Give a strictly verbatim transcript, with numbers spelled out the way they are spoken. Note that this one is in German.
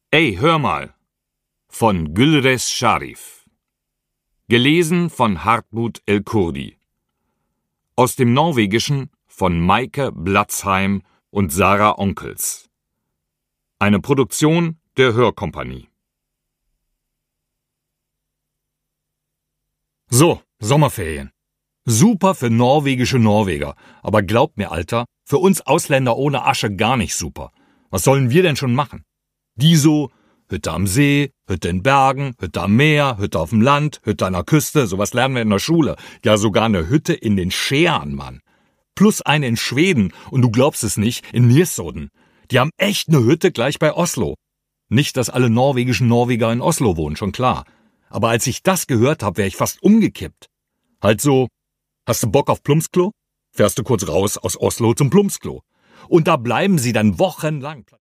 Ey, hör mal! Von Gülres Sharif. Gelesen von Hartmut El-Kurdi. Aus dem Norwegischen von Maike Blatzheim und Sarah Onkels. Eine Produktion der Hörkompanie. So, Sommerferien. Super für norwegische Norweger. Aber glaubt mir, Alter, für uns Ausländer ohne Asche gar nicht super. Was sollen wir denn schon machen? Die so, Hütte am See, Hütte in Bergen, Hütte am Meer, Hütte auf dem Land, Hütte an der Küste, sowas lernen wir in der Schule. Ja, sogar eine Hütte in den Schären, Mann. Plus eine in Schweden, und du glaubst es nicht, in Niersoden. Die haben echt eine Hütte gleich bei Oslo. Nicht, dass alle norwegischen Norweger in Oslo wohnen, schon klar. Aber als ich das gehört habe, wäre ich fast umgekippt. Halt so, hast du Bock auf Plumpsklo? Fährst du kurz raus aus Oslo zum Plumpsklo. Und da bleiben sie dann wochenlang.